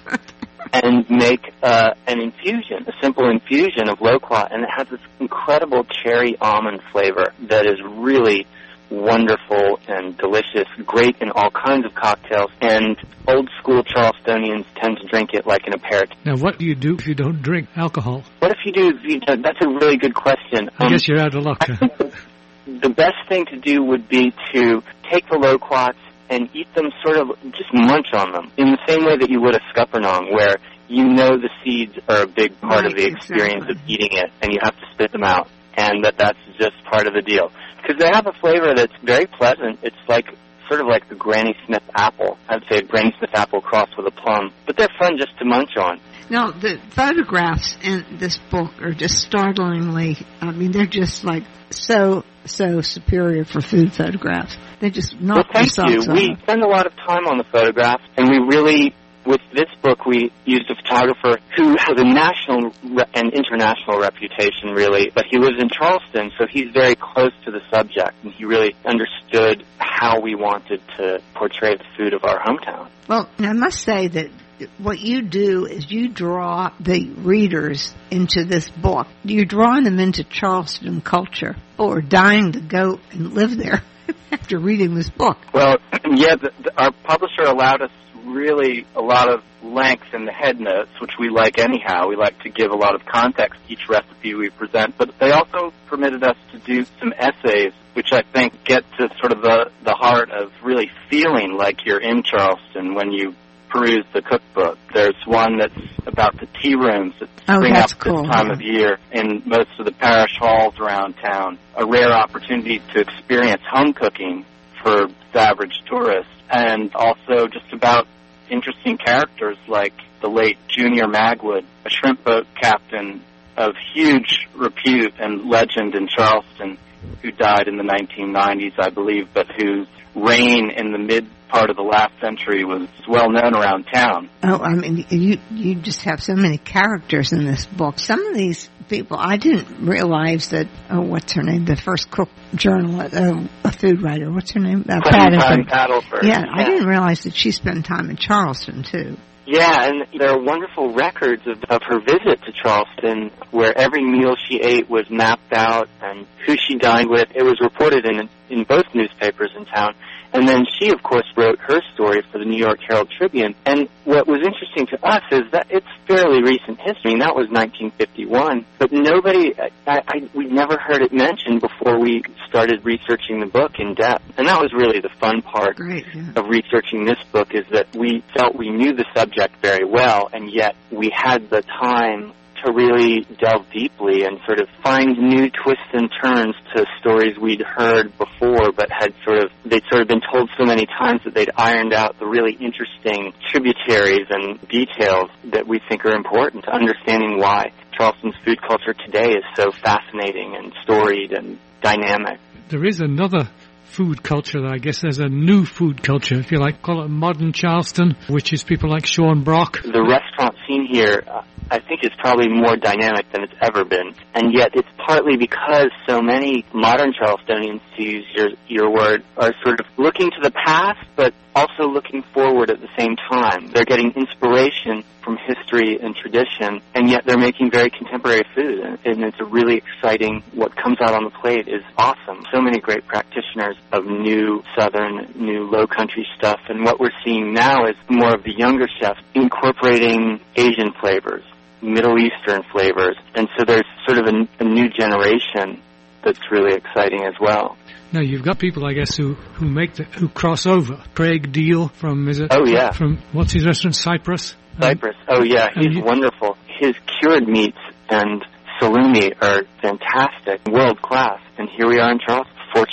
and make uh, an infusion, a simple infusion of loquat, and it has this incredible cherry almond flavor that is really wonderful and delicious, great in all kinds of cocktails, and old school Charlestonians tend to drink it like an aperitif. Now, what do you do if you don't drink alcohol? What if you do? You know, that's a really good question. I Um, guess you're out of luck. I think the best thing to do would be to take the loquats and eat them sort of, just munch on them, in the same way that you would a scuppernong, where you know the seeds are a big part of Right, the experience exactly. of eating it, and you have to spit them out, and that that's just part of the deal. Because they have a flavor that's very pleasant. It's like, sort of like the Granny Smith apple. I'd say a Granny Smith apple crossed with a plum. But they're fun just to munch on. No, the photographs in this book are just startlingly, I mean, they're just like so, so superior for food photographs. They just knock Well, thank your you. socks We off. spend a lot of time on the photographs, and we really, with this book, we used a photographer who has a national re- and international reputation, really, but he lives in Charleston, so he's very close to the subject, and he really understood how we wanted to portray the food of our hometown. Well, I must say that what you do is you draw the readers into this book. You're drawing them into Charleston culture, or dying to go and live there after reading this book. Well, yeah, the, the, our publisher allowed us really a lot of length in the head notes, which we like anyhow. We like to give a lot of context to each recipe we present, but they also permitted us to do some essays, which I think get to sort of the, the heart of really feeling like you're in Charleston when you peruse the cookbook. There's one that's about the tea rooms that Oh, spring that's up cool, this time yeah. of year in most of the parish halls around town. A rare opportunity to experience home cooking for the average tourist, and also just about interesting characters like the late Junior Magwood, a shrimp boat captain of huge repute and legend in Charleston, who died in the nineteen nineties, I believe, but whose reign in the mid part of the last century was well known around town. Oh, I mean, you you just have so many characters in this book. Some of these people, I didn't realize that, oh, what's her name? The first cook journalist, uh, a food writer. What's her name? Uh, Clementine Paddington. Paddleford. Yeah, I didn't realize that she spent time in Charleston, too. Yeah, and there are wonderful records of, of her visit to Charleston, where every meal she ate was mapped out and who she dined with. It was reported in in both newspapers in town. And then she, of course, wrote her story for the New York Herald Tribune. And what was interesting to us is that it's fairly recent history, and that was nineteen fifty-one. But nobody, I, I, we never heard it mentioned before we started researching the book in depth. And that was really the fun part Great, yeah. of researching this book, is that we felt we knew the subject very well, and yet we had the time to really delve deeply and sort of find new twists and turns to stories we'd heard before, but had sort of, they'd sort of been told so many times that they'd ironed out the really interesting tributaries and details that we think are important to understanding why Charleston's food culture today is so fascinating and storied and dynamic. There is another food culture, I guess there's a new food culture, if you like, call it modern Charleston, which is people like Sean Brock. The restaurant scene here, uh, I think, is probably more dynamic than it's ever been. And yet it's partly because so many modern Charlestonians, to use your, your word, are sort of looking to the past, but also looking forward at the same time. They're getting inspiration from history and tradition, and yet they're making very contemporary food. And it's a really exciting, what comes out on the plate is awesome. So many great practitioners of new southern, new low country stuff. And what we're seeing now is more of the younger chefs incorporating Asian flavors, Middle Eastern flavors. And so there's sort of a, a new generation that's really exciting as well. Now you've got people, I guess, who who make the, who cross over. Craig Deal from is it? Oh, yeah. From what's his restaurant? Cyprus. Cyprus. Oh yeah, and he's you- wonderful. His cured meats and salumi are fantastic, world class. And here we are in Charleston, fortunate to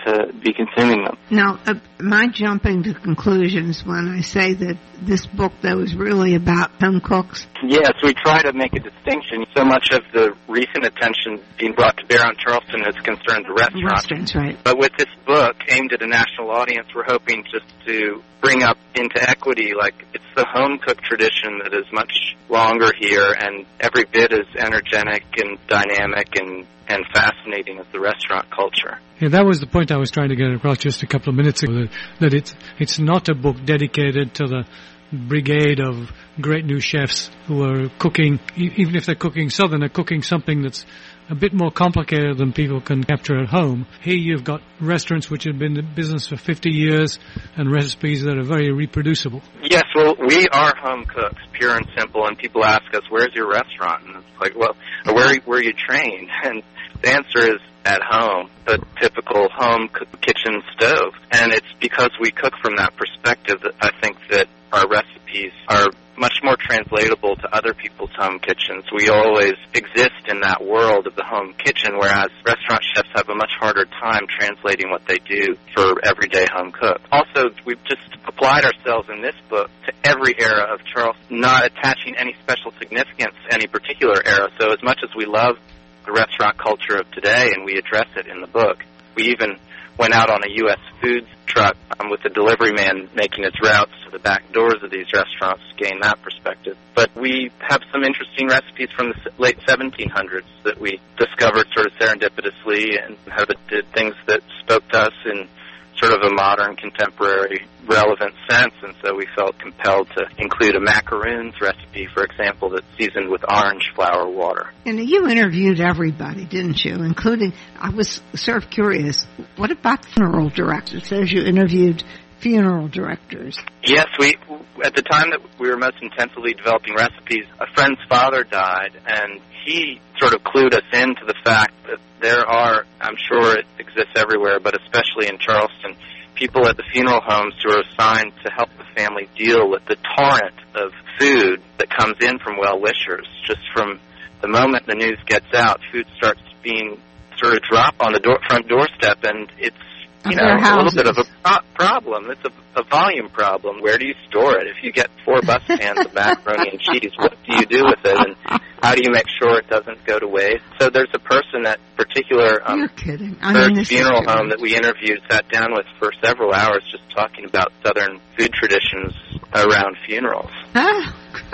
to be consuming them. Now, uh, am I jumping to conclusions when I say that this book, though, is really about home cooks? Yes, we try to make a distinction. So much of the recent attention being brought to bear on Charleston is concerned with restaurants. Restaurants, right. But with this book aimed at a national audience, we're hoping just to bring up into equity, like, it's the home cook tradition that is much longer here and every bit as energetic and dynamic and, and fascinating as the restaurant culture. Yeah, that was the point I was trying to get across just a couple of minutes ago, that, that it's, it's not a book dedicated to the brigade of great new chefs who are cooking, even if they're cooking Southern, they're cooking something that's a bit more complicated than people can capture at home. Here you've got restaurants which have been in business for fifty years and recipes that are very reproducible. Yes, well, we are home cooks, pure and simple, and people ask us, where's your restaurant? And it's like, well, where were you trained? And the answer is at home, the typical home kitchen stove. And it's because we cook from that perspective that I think that our recipes are much more translatable to other people's home kitchens. We always exist in that world of the home kitchen, whereas restaurant chefs have a much harder time translating what they do for everyday home cook. Also, we've just applied ourselves in this book to every era of Charleston, not attaching any special significance to any particular era. So as much as we love the restaurant culture of today, and we address it in the book, we even went out on a U S foods truck um, with the delivery man making its routes to the back doors of these restaurants to gain that perspective. But we have some interesting recipes from the late seventeen hundreds that we discovered sort of serendipitously and have did things that spoke to us in sort of a modern, contemporary, relevant sense, and so we felt compelled to include a macaroons recipe, for example, that's seasoned with orange flower water. And you interviewed everybody, didn't you, including, I was sort of curious, what about funeral directors? It says you interviewed funeral directors. Yes, we at the time that we were most intensively developing recipes, a friend's father died, and he sort of clued us into the fact that there are, I'm sure it exists everywhere, but especially in Charleston, people at the funeral homes who are assigned to help the family deal with the torrent of food that comes in from well-wishers. Just from the moment the news gets out, food starts being sort of dropped on the door, front doorstep, and it's you know, a little bit of a pro- problem. It's a, a volume problem. Where do you store it? If you get four bus cans of macaroni and cheese, what do you do with it? And how do you make sure it doesn't go to waste? So there's a person at particular um, You're kidding. I third mean, funeral home that we interviewed, sat down with for several hours just talking about Southern food traditions around funerals. Ah,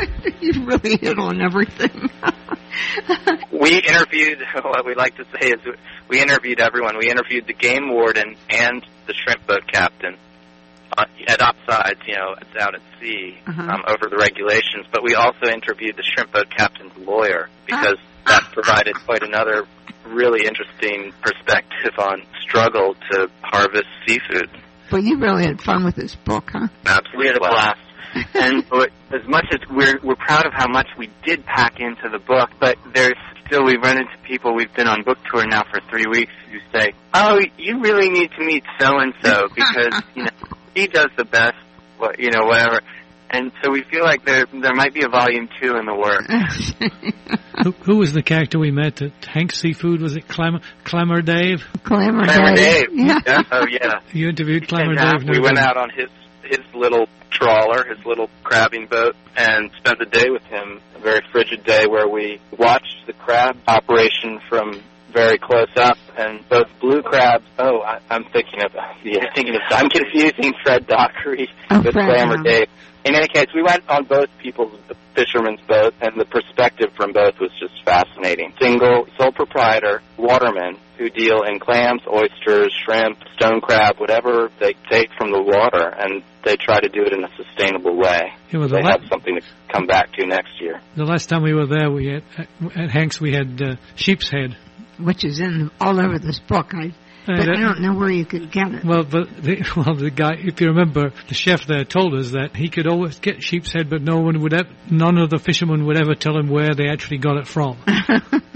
you really hit on everything. We interviewed, what we like to say is we interviewed everyone. We interviewed the game warden and the shrimp boat captain uh, at upsides, you know, it's out at sea, uh-huh. um, over the regulations. But we also interviewed the shrimp boat captain's lawyer because that provided quite another really interesting perspective on struggle to harvest seafood. Well, you really had fun with this book, huh? Absolutely, we had a blast. And as much as we're we're proud of how much we did pack into the book, but there's still, we run into people, we've been on book tour now for three weeks, who say, oh, you really need to meet so-and-so because, you know, he does the best, you know, whatever. And so we feel like there there might be a volume two in the works. who, who was the character we met at Hank's Seafood? Was it Clamor, Clamor Dave? Clamor, Clamor Dave. Dave. Yeah. yeah. Oh, yeah. You interviewed Clamor and, uh, Dave. We went out on his his little trawler, his little crabbing boat, and spent the day with him, a very frigid day where we watched the crab operation from very close up, and both blue crabs, oh, I, I'm thinking of, yeah, thinking of, I'm confusing Fred Dockery oh, with Clamor Dave. In any case, we went on both people's fishermen's boats, and the perspective from both was just fascinating. Single, sole proprietor, watermen who deal in clams, oysters, shrimp, stone crab, whatever they take from the water, and they try to do it in a sustainable way. Yeah, well, they la- have something to come back to next year. The last time we were there, we had, at Hank's, we had uh, sheep's head, which is in all over this book. I But uh, I don't know where you could get it. Well, but the, well, the guy, if you remember, the chef there told us that he could always get sheep's head, but no one would, ever, none of the fishermen would ever tell him where they actually got it from.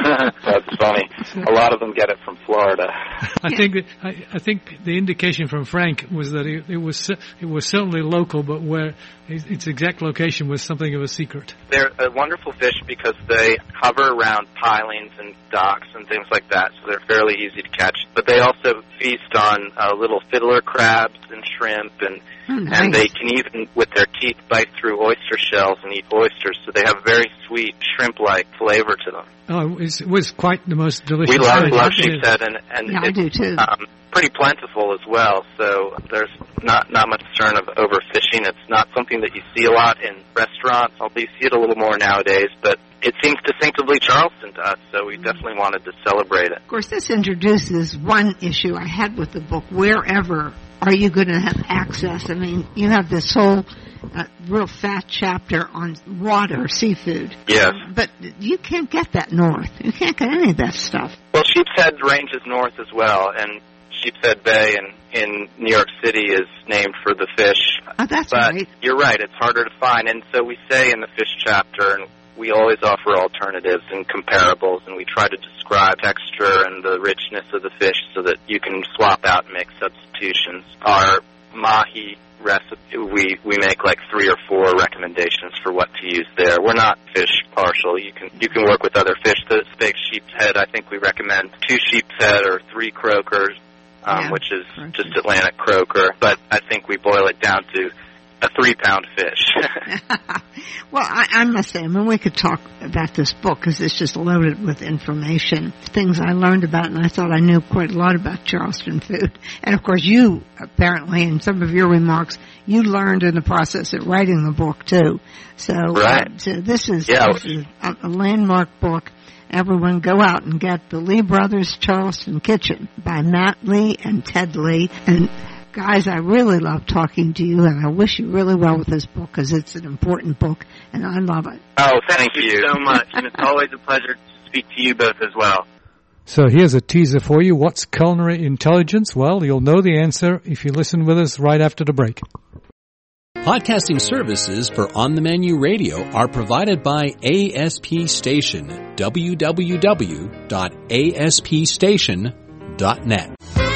That's funny. A lot of them get it from Florida. I think that, I, I think the indication from Frank was that it, it was it was certainly local, but where its exact location was something of a secret. They're a wonderful fish because they hover around pilings and docks and things like that, so they're fairly easy to catch. But they also feast on uh, little fiddler crabs and shrimp, and oh, nice. and they can even, with their teeth, bite through oyster shells and eat oysters. So they have a very sweet shrimp-like flavor to them. Oh, it was quite the most delicious. We love, fish. love sheep's head, and, and yeah, it's I do too. Um, pretty plentiful as well. So there's not not much concern of overfishing. It's not something that you see a lot in restaurants. Although you see it a little more nowadays, but it seems distinctively Charleston to us. So we definitely wanted to celebrate it. Of course, this introduces one issue I had with the book. Wherever are you going to have access? I mean, you have this whole uh, real fat chapter on water, seafood. Yes. But you can't get that north. You can't get any of that stuff. Well, Sheepshead ranges north as well, and Sheepshead Bay in, in New York City is named for the fish. Oh, that's but right. You're right, it's harder to find. And so we say in the fish chapter, and we always offer alternatives and comparables, and we try to describe texture and the richness of the fish so that you can swap out and make substitutions. Our mahi recipe, we, we make like three or four recommendations for what to use there. We're not fish partial. You can you can work with other fish. The steak sheep's head, I think we recommend two sheep's head or three croakers, um, yeah. which is Okay. just Atlantic croaker. But I think we boil it down to a three-pound fish. Well, I, I must say, I mean, we could talk about this book because it's just loaded with information, things I learned about, and I thought I knew quite a lot about Charleston food. And, of course, you, apparently, in some of your remarks, you learned in the process of writing the book, too. So, right. uh, so this is, Yeah. this is a, a landmark book. Everyone go out and get the Lee Brothers Charleston Kitchen by Matt Lee and Ted Lee. And guys, I really love talking to you, and I wish you really well with this book because it's an important book, and I love it. Oh, thank, Thank you so much, and it's always a pleasure to speak to you both as well. So here's a teaser for you. What's culinary intelligence? Well, you'll know the answer if you listen with us right after the break. Podcasting services for On the Menu Radio are provided by A S P Station, w w w dot a s p station dot net.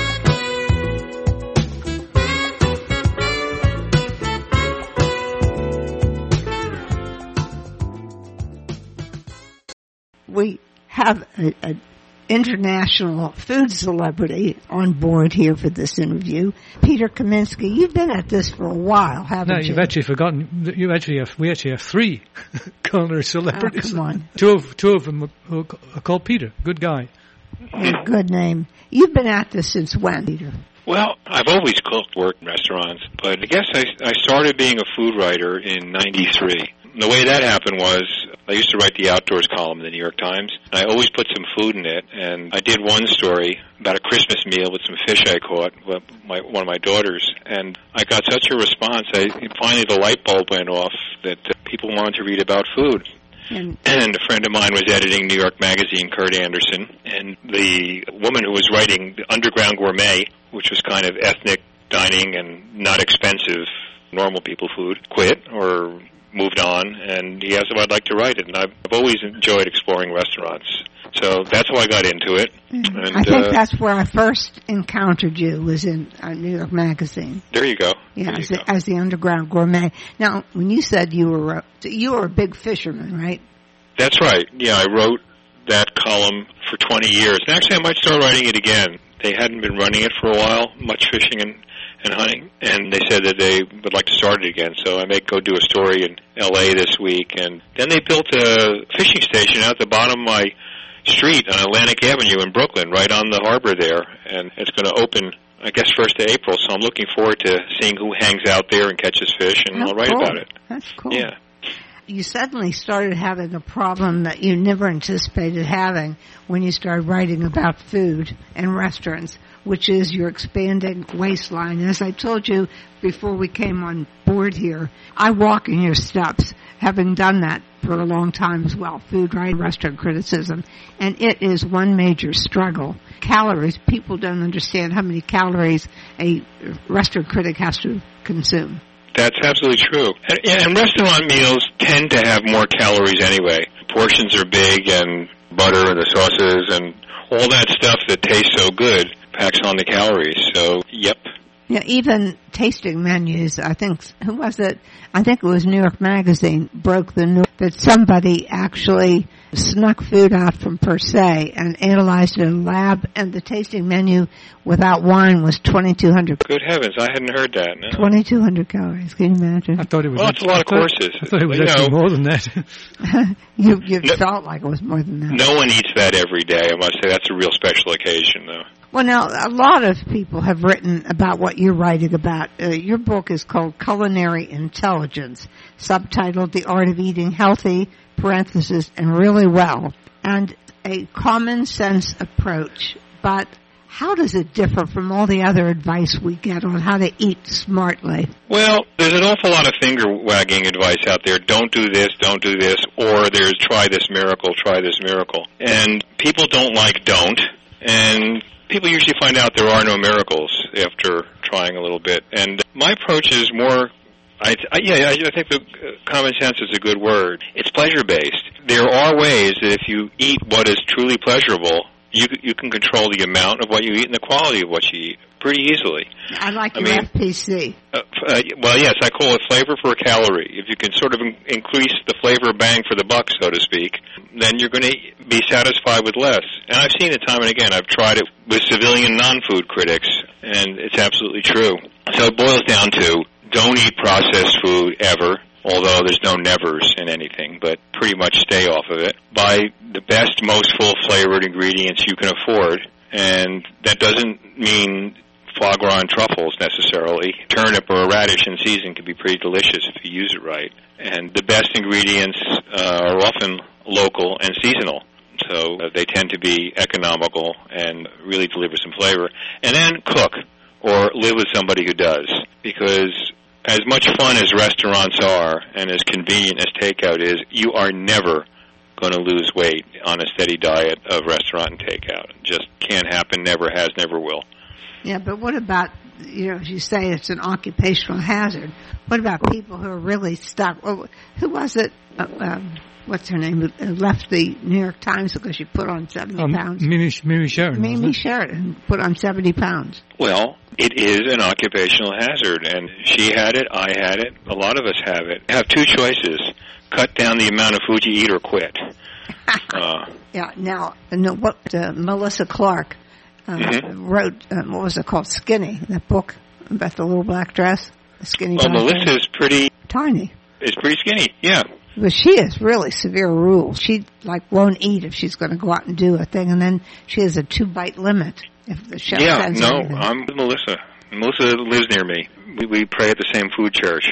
We have an international food celebrity on board here for this interview, Peter Kaminsky. You've been at this for a while, haven't No, you? you've actually forgotten. that You actually have. We actually have three culinary celebrities. Oh, come on. Two of two of them are are called Peter. Good guy. Yeah, good name. You've been at this since when, Peter? Well, I've always cooked, worked in restaurants, but I guess I, I started being a food writer in ninety-three. The way that happened was I used to write the outdoors column in the New York Times, and I always put some food in it, and I did one story about a Christmas meal with some fish I caught with my, one of my daughters, and I got such a response, I finally the light bulb went off that uh, people wanted to read about food. And, And a friend of mine was editing New York Magazine, Kurt Anderson, and the woman who was writing the Underground Gourmet, which was kind of ethnic dining and not expensive, normal people food, quit or moved on, and he asked if I'd like to write it, and I've, I've always enjoyed exploring restaurants. So that's how I got into it. And, I think uh, that's where I first encountered you, was in uh, New York Magazine. There you go. Yeah, There as you the, go. as the Underground Gourmet. Now, when you said you were a, you were a big fisherman, right? That's right. Yeah, I wrote that column for twenty years. And actually, I might start writing it again. They hadn't been running it for a while, much fishing and, and hunting, and they said that they would like to start it again. So I may go do a story in L A this week. And then they built a fishing station out the bottom of my street on Atlantic Avenue in Brooklyn, right on the harbor there. And it's going to open, I guess, first of April. So I'm looking forward to seeing who hangs out there and catches fish, and Oh, I'll write cool. about it. That's cool. Yeah. You suddenly started having a problem that you never anticipated having when you started writing about food and restaurants, which is your expanding waistline. As I told you before we came on board here, I walk in your steps, having done that for a long time as well, food writing, restaurant criticism, and it is one major struggle. Calories, people don't understand how many calories a restaurant critic has to consume. That's absolutely true. And, and restaurant meals tend to have more calories anyway. Portions are big and butter and the sauces and all that stuff that tastes so good packs on the calories. So, yep. Yeah, even tasting menus, I think, who was it? I think it was New York Magazine, broke the news that somebody actually snuck food out from Per Se and analyzed it in a lab, and the tasting menu without wine was twenty-two hundred. Good heavens, I hadn't heard that. No. twenty-two hundred calories, can you imagine? I thought it was... Well, it's a lot of courses. I thought it was you actually know, more than that. you you no, felt like it was more than that. No one eats that every day, I must say. That's a real special occasion, though. Well, now, a lot of people have written about what you're writing about. Uh, your book is called Culinary Intelligence, subtitled The Art of Eating Healthy, parenthesis, and Really Well, and a common sense approach. But how does it differ from all the other advice we get on how to eat smartly? Well, there's an awful lot of finger-wagging advice out there. Don't do this, don't do this, or there's try this miracle, try this miracle. And people don't like don't, and people usually find out there are no miracles after trying a little bit. And my approach is more, I, I, yeah, I think the uh, common sense is a good word. It's pleasure-based. There are ways that if you eat what is truly pleasurable, you you can control the amount of what you eat and the quality of what you eat pretty easily. I like I your mean, F P C. Uh, uh, well, yes, I call it flavor for a calorie. If you can sort of in- increase the flavor bang for the buck, so to speak, then you're going to be satisfied with less. And I've seen it time and again. I've tried it with civilian non-food critics, and it's absolutely true. So it boils down to don't eat processed food ever, although there's no nevers in anything, but pretty much stay off of it. Buy the best, most full-flavored ingredients you can afford, and that doesn't mean foie gras and truffles necessarily. Turnip or a radish in season can be pretty delicious if you use it right. And the best ingredients uh, are often local and seasonal, so uh, they tend to be economical and really deliver some flavor. And then cook or live with somebody who does, because as much fun as restaurants are and as convenient as takeout is, you are never going to lose weight on a steady diet of restaurant and takeout. It just can't happen, never has, never will. Yeah, but what about, you know, as you say, it's an occupational hazard. What about people who are really stuck? Well, who was it? Uh, um, what's her name? Who left the New York Times because she put on seventy um, pounds. Mimi, Mimi Sheridan. Mimi Sheridan put on seventy pounds. Well, it is an occupational hazard, and she had it, I had it, a lot of us have it. You have two choices: cut down the amount of food you eat, or quit. uh, yeah. Now, no, what uh, Melissa Clark. Uh, mm-hmm. wrote, uh, what was it called, Skinny, that book about the little black dress, the skinny Well, Melissa's pretty... Tiny. Is pretty skinny, yeah. But she has really severe rules. She, like, won't eat if she's going to go out and do a thing, and then she has a two-bite limit if the chef yeah, sends no, anything. I'm with Melissa. Melissa lives near me. We, we pray at the same food church.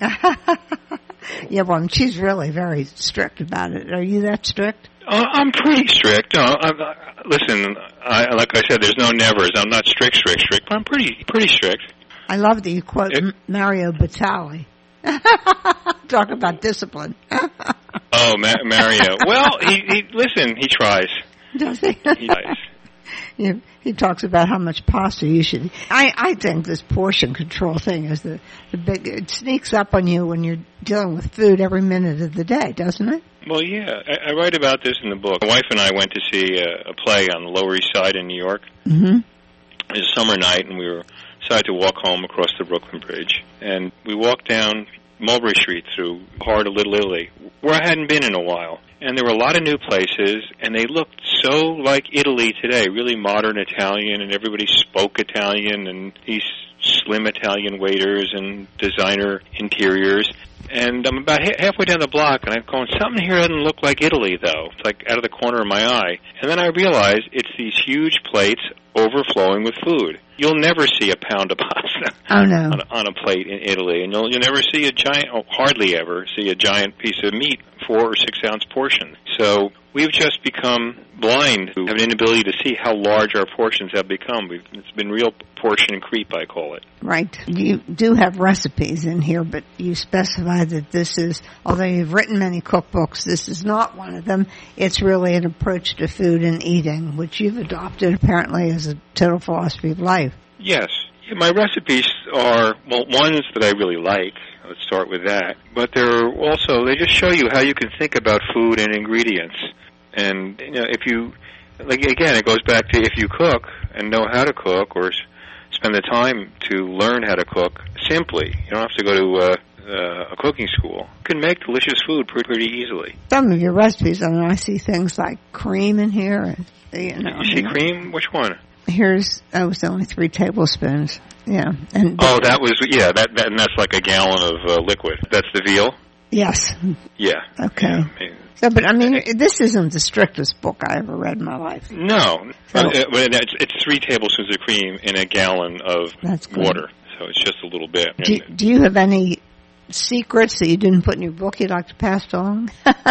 Yeah, well, she's really very strict about it. Are you that strict? Uh, I'm pretty strict. Uh, I'm, uh, listen, I, like I said, there's no nevers. I'm not strict, strict, strict, but I'm pretty, pretty strict. I love that you quote it, Mario Batali. Talk about discipline. Oh, Ma- Mario. Well, he, he listen. He tries. Does he? He tries. He, he talks about how much pasta you should eat. I, I think this portion control thing is the, the big, it sneaks up on you when you're dealing with food every minute of the day, doesn't it? Well, yeah. I, I write about this in the book. My wife and I went to see a, a play on the Lower East Side in New York. Mm-hmm. It was a summer night, and we were decided to walk home across the Brooklyn Bridge. And we walked down Mulberry Street through heart of Little Italy, where I hadn't been in a while. And there were a lot of new places, and they looked so like Italy today, really modern Italian, and everybody spoke Italian, and these slim Italian waiters and designer interiors. And I'm about ha- halfway down the block, and I'm going, something here doesn't look like Italy, though. It's like out of the corner of my eye. And then I realize it's these huge plates overflowing with food. You'll never see a pound of pasta oh, no. on, a, on a plate in Italy, and you'll, you'll never see a giant, oh, hardly ever see a giant piece of meat, four or six ounce portion. So we've just become blind, we have an inability to see how large our portions have become. We've, it's been real portion creep, I call it. Right. You do have recipes in here, but you specify that this is, although you've written many cookbooks, this is not one of them. It's really an approach to food and eating, which you've adopted apparently as a total philosophy of life. Yes. My recipes are, well, ones that I really like. Let's start with that. But they're also, they just show you how you can think about food and ingredients. And, you know, if you, like, again, it goes back to if you cook and know how to cook or spend the time to learn how to cook simply. You don't have to go to uh, uh, a cooking school. You can make delicious food pretty, pretty easily. Some of your recipes, I mean, I see things like cream in here. And, you know, you see you know. cream? Which one? Here's, oh, it's only three tablespoons. Yeah. And oh, that was, yeah, that, that and that's like a gallon of uh, liquid. That's the veal? Yes. Yeah. Okay. Yeah, I mean, so, but I mean, this isn't the strictest book I ever read in my life. No. So, uh, it's, it's three tablespoons of cream in a gallon of water. So it's just a little bit. Do, do you have any secrets that you didn't put in your book you'd like to pass along?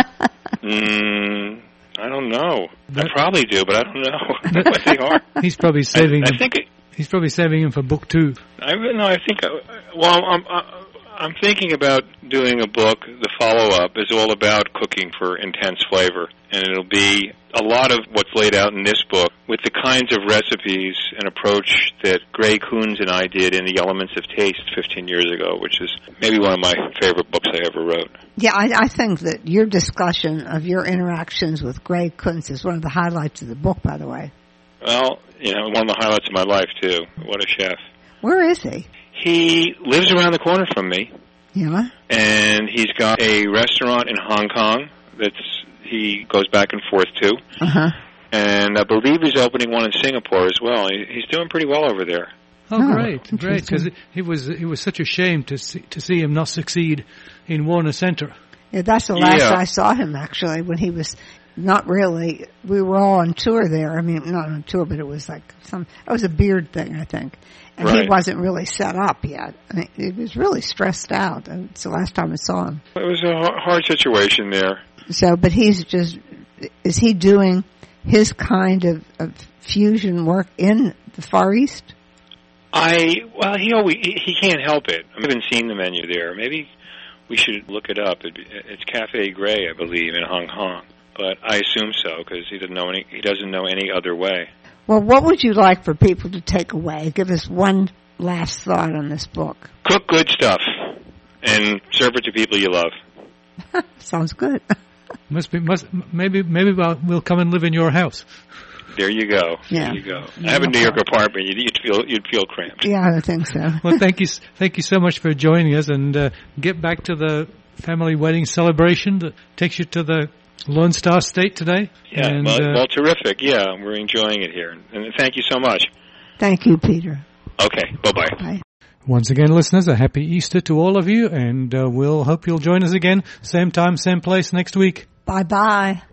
mm, I don't know. But, I probably do, but I don't know what they are. He's probably saving. I, him. I think it, he's probably saving him for book two. I no, I think. Well, I'm I'm thinking about doing a book. The follow up is all about cooking for intense flavor, and it'll be a lot of what's laid out in this book with the kinds of recipes and approach that Gray Coons and I did in The Elements of Taste fifteen years ago, which is maybe one of my favorite books I ever wrote. Yeah, I, I think that your discussion of your interactions with Gray Coons is one of the highlights of the book, by the way. Well, you know, one of the highlights of my life, too. What a chef. Where is he? He lives around the corner from me. Yeah? And he's got a restaurant in Hong Kong that's he goes back and forth to. Uh-huh. And I believe he's opening one in Singapore as well. He, he's doing pretty well over there. Oh, oh great, great! Because it, it was it was such a shame to see to see him not succeed in Warner Center. Yeah, that's the last yeah. I saw him actually when he was not really. We were all on tour there. I mean, not on tour, but it was like some. It was a beard thing, I think, and right. he wasn't really set up yet. I mean, he was really stressed out. It's the last time I saw him. It was a hard situation there. So, but he's just. Is he doing his kind of, of fusion work in the Far East? I well, he always he can't help it. I haven't seen the menu there. Maybe we should look it up. It, it's Cafe Gray, I believe, in Hong Kong. But I assume so because he doesn't know any. He doesn't know any other way. Well, what would you like for people to take away? Give us one last thought on this book. Cook good stuff and serve it to people you love. Sounds good. Must be must maybe maybe we'll, we'll come and live in your house. There you go. Yeah. There you go. I have a New York apartment. You'd, you'd feel you'd feel cramped. Yeah, I think so. Well, thank you, thank you so much for joining us, and uh, get back to the family wedding celebration that takes you to the Lone Star State today. Yeah, and, well, uh, well, terrific. Yeah, we're enjoying it here, and thank you so much. Thank you, Peter. Okay, bye-bye. Bye. Once again, listeners, a happy Easter to all of you, and uh, we'll hope you'll join us again, same time, same place next week. Bye-bye.